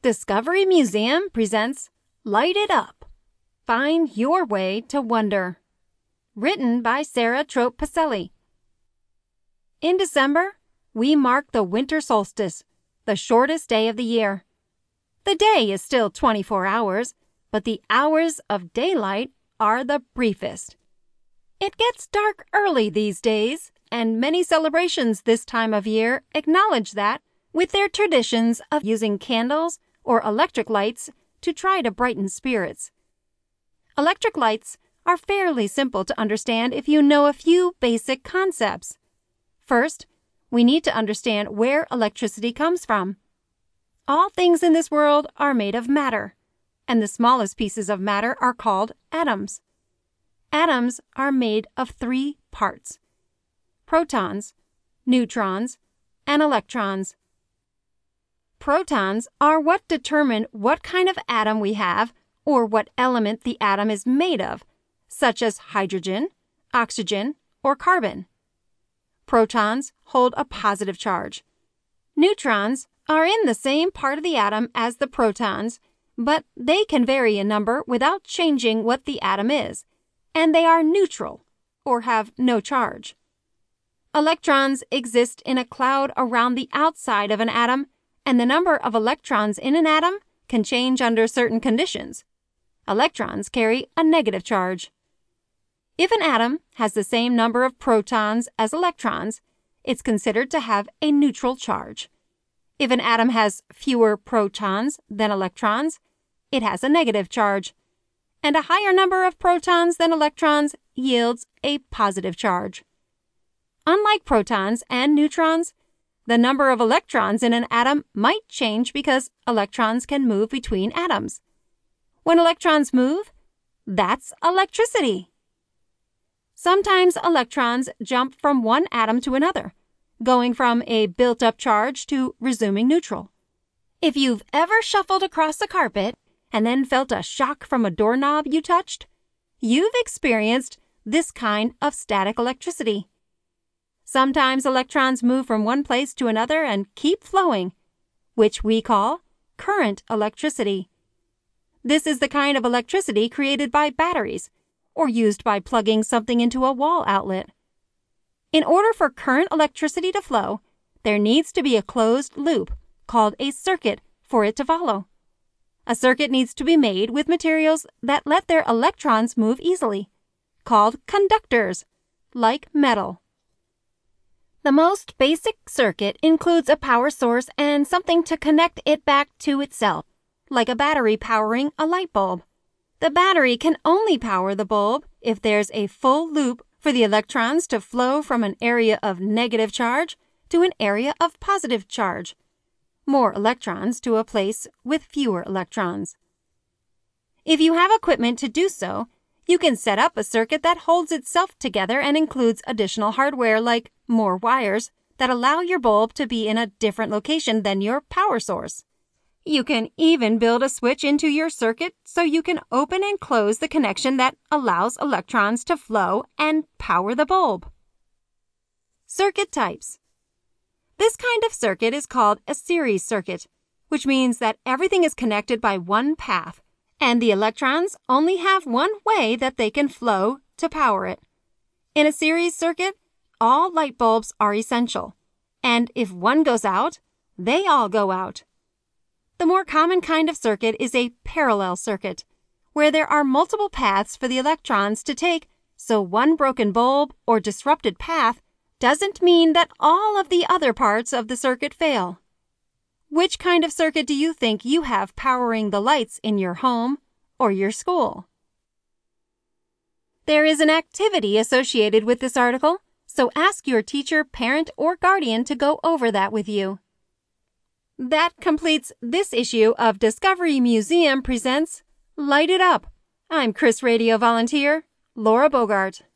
Discovery Museum presents Light It Up. Find your way to wonder. Written by Sarah Trope Pacelli. In December, we mark the winter solstice, the shortest day of the year. The day is still 24 hours, but the hours of daylight are the briefest. It gets dark early these days, and many celebrations this time of year acknowledge that with their traditions of using candles or electric lights to try to brighten spirits. Electric lights are fairly simple to understand if you know a few basic concepts. First, we need to understand where electricity comes from. All things in this world are made of matter, and the smallest pieces of matter are called atoms. Atoms are made of three parts: protons, neutrons, and electrons. Protons are what determine what kind of atom we have or what element the atom is made of, such as hydrogen, oxygen, or carbon. Protons hold a positive charge. Neutrons are in the same part of the atom as the protons, but they can vary in number without changing what the atom is, and they are neutral or have no charge. Electrons exist in a cloud around the outside of an atom, and the number of electrons in an atom can change under certain conditions. Electrons carry a negative charge. If an atom has the same number of protons as electrons, it's considered to have a neutral charge. If an atom has fewer protons than electrons, it has a negative charge. And a higher number of protons than electrons yields a positive charge. Unlike protons and neutrons, the number of electrons in an atom might change because electrons can move between atoms. When electrons move, that's electricity. Sometimes electrons jump from one atom to another, going from a built-up charge to resuming neutral. If you've ever shuffled across a carpet and then felt a shock from a doorknob you touched, you've experienced this kind of static electricity. Sometimes electrons move from one place to another and keep flowing, which we call current electricity. This is the kind of electricity created by batteries or used by plugging something into a wall outlet. In order for current electricity to flow, there needs to be a closed loop called a circuit for it to follow. A circuit needs to be made with materials that let their electrons move easily, called conductors, like metal. The most basic circuit includes a power source and something to connect it back to itself, like a battery powering a light bulb. The battery can only power the bulb if there's a full loop for the electrons to flow from an area of negative charge to an area of positive charge, more electrons to a place with fewer electrons. If you have equipment to do so, you can set up a circuit that holds itself together and includes additional hardware like more wires that allow your bulb to be in a different location than your power source. You can even build a switch into your circuit so you can open and close the connection that allows electrons to flow and power the bulb. Circuit types. This kind of circuit is called a series circuit, which means that everything is connected by one path, and the electrons only have one way that they can flow to power it. In a series circuit, all light bulbs are essential, and if one goes out, they all go out. The more common kind of circuit is a parallel circuit, where there are multiple paths for the electrons to take, so one broken bulb or disrupted path doesn't mean that all of the other parts of the circuit fail. Which kind of circuit do you think you have powering the lights in your home or your school? There is an activity associated with this article, so ask your teacher, parent, or guardian to go over that with you. That completes this issue of Discovery Museum presents Light It Up. I'm Chris Radio volunteer Laura Bogart.